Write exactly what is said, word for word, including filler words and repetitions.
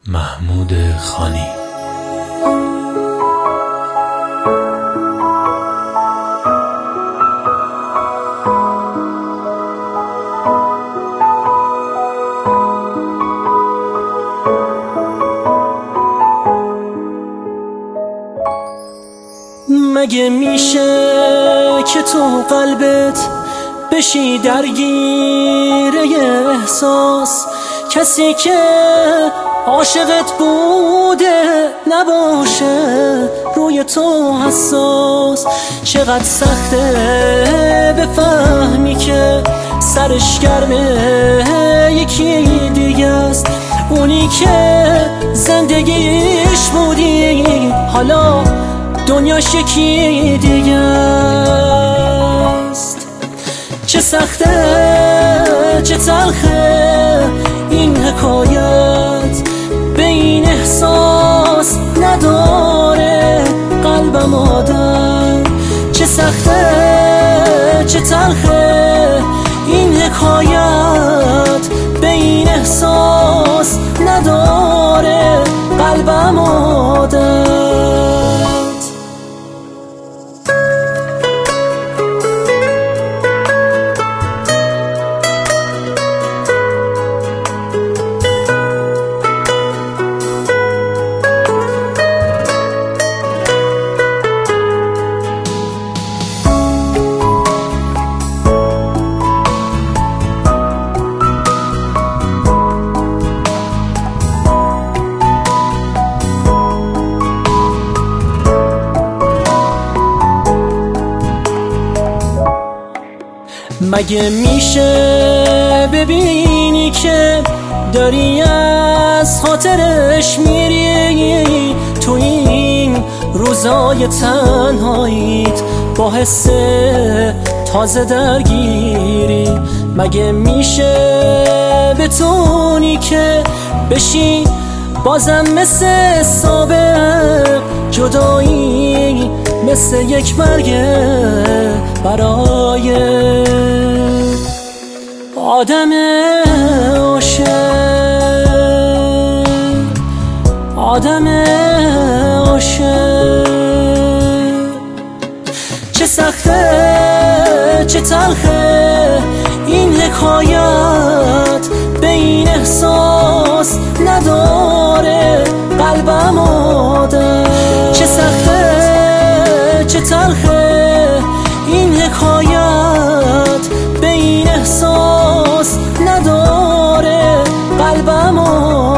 محمود خانی. مگه میشه که تو قلبت بشی درگیره احساس؟ کسی که عاشقت بوده نباشه روی تو حساس. چقدر سخته بفهمی که سرش گرمه یکی دیگه است، اونی که زندگیش بودی حالا دنیاش یکی دیگه است. چه سخته چه تلخه این حکایت، به این احساس نداره قلبم آدم. چه سخته چه تلخه این حکایت، به این احساس نداره قلبم آدم. مگه میشه ببینی که داری از خاطرش میری تو این روزای تنهاییت با حس تازه درگیری؟ مگه میشه بتونی که بشی بازم مثل سابق؟ جدایی مثل یک مرگه برای آدم عاشق، آدم عاشق. چه سخته چه تلخه این حکایت، به این احساس نداره قلبم آدم. چه سخته چه تلخه این حکایت، به این احساس نداره قلبم آدم.